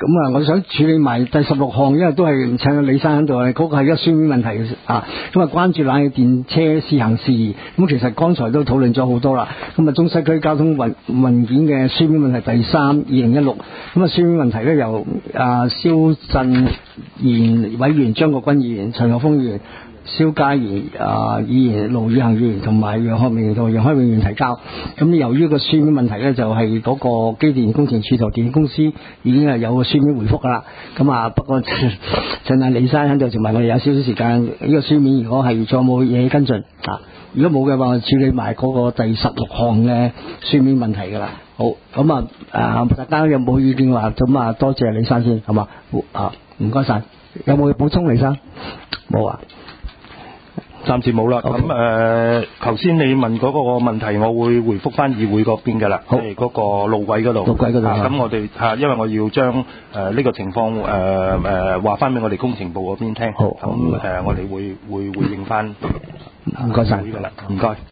咁啊，我想處理埋第16項，因為都係請李生喺度，嗰個係一個書面問題啊。咁啊，關注冷氣電車試行事宜。咁其實剛才都討論咗好多啦。咁啊，中西區交通文件嘅書面問題第3 2016。咁啊，書面問題咧由蕭振賢委員、張國軍議員、陳學鋒議員、蕭嘉怡議員、盧宇恒議員同埋楊學明同楊開永議員提交。咁由於個書面問題咧，就係嗰個機電工程署同電力公司已經係有個書面回覆噶啦。咁啊，不過趁阿李生喺度，同埋我哋有少少時間，呢個書面如果係仲有冇嘢跟進啊？如果冇嘅話，我處理埋嗰個第16項嘅書面問題噶啦。好，咁大家有冇意見話？咁啊，多謝李生先，係嘛？唔該晒。有冇補充，李生？冇啊。 暫時冇啦。咁頭先你問嗰個問題，我會回覆翻議會嗰邊㗎啦，即係嗰個路軌嗰度。 路軌嗰度。 咁我哋因為我要將呢個情況話翻俾我哋工程部嗰邊聽。好。咁我哋會回應翻。 唔該晒。 㗎啦，唔該。